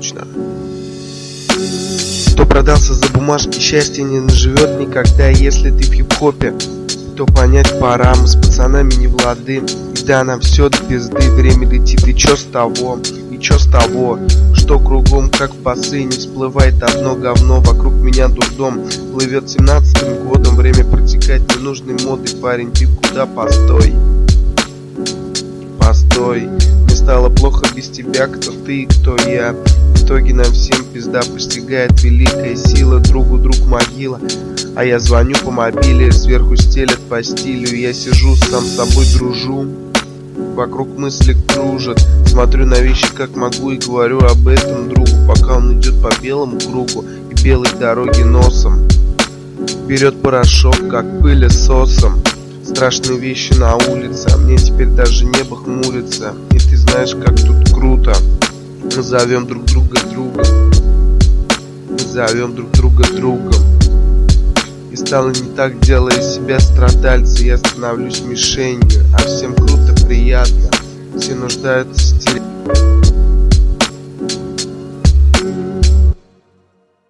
точно. Кто продался за бумажки, счастье не наживет никогда. Если ты в хип-хопе, то понять пора. Мы с пацанами не влады, и да, нам все до пизды. Время летит, и чё с того? И чё с того? Что кругом, как в бассейне, всплывает одно говно. Вокруг меня дурдом, плывет 17-м годом. Время протекает ненужной модой. Парень, ты куда? Постой. Постой. Мне стало плохо без тебя. Кто ты и кто я? В итоге нам всем пизда. Постигает великая сила. Другу друг могила. А я звоню по мобиле, сверху стелят постелью. Я сижу, сам с собой дружу. Вокруг мысли кружат. Смотрю на вещи как могу и говорю об этом другу, пока он идет по белому кругу и белой дороге носом. Берет порошок, как пылесосом. Страшные вещи на улице, а мне теперь даже небо хмурится. И ты знаешь, как тут круто. Мы зовем друг друга другом. Мы зовем друг друга другом. И стало не так, делая из себя страдальца. Я становлюсь мишенью, а всем круто, приятно. Все нуждаются в стиле.